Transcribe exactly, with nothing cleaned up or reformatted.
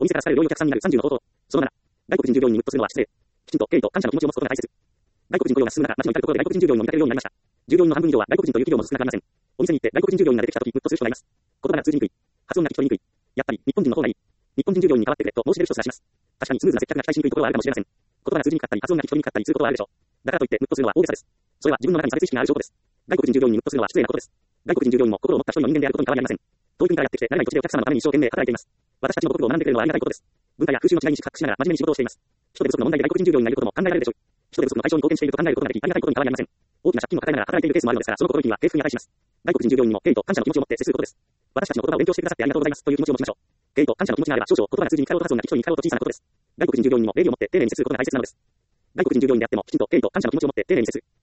お店から好かれる良いお客さんになるさんじゅうの方法。そのなな、外国人従業員にムッとするのは失礼。きちんと敬意と感謝の気持ちを持つことが大切。外国人雇用が進む中、街の至るところで外国人従業員を見かけるようになりました。従業員の半分以上は外国人という企業も少なくありません。お店に行って外国人従業員が出てきたときムッとする人がいます。言葉が通じにくい。発音が聞き取りにくい。やっぱり日本人の方がいい。日本人従業員に代わってくれと申し出る人すらします。確かにスムーズな接客が期待しにくいところはあるかもしれません。言葉が通じにくかったり発音が聞き取りにくかったりすることはあるでしょう。だからといってムッとするのは大げさです。それは自分の中に差別意識がある証拠です。外国人従業員にムッとするのは失礼なことです。外国人従業員も心を持った一人の人間であることに変わりありません。遠い国からやってきて慣れない土地でお客様のために一生懸命働いています。私たちの母国語を学んでくれるのはありがたいことです。文化や風習の違いに識しながら真面目に仕事をしています。人手不足の問題で外国人従業員がいることも考えられるでしょう。人手不足の解消に貢献していると考えることができ、ありがたいことに変わりありません。大きな借金を抱えながら働いているケースもあるのですが、その心意気には敬服に値します。外国人従業員にも敬意と感謝の気持ちを持って接することです。私たちの言葉を勉強してくださってありがとうございますという気持ちを持ちましょう。敬意と感謝の気持ちがあれば少々言葉が通じにくかろうと発音が聞き取りにくかろうと小さなことです。外国人従業員にも礼儀を持って丁寧に接することが大切なのです。外国人従業員であってもきちんと敬意と感謝の気持ちを持って丁寧に接する。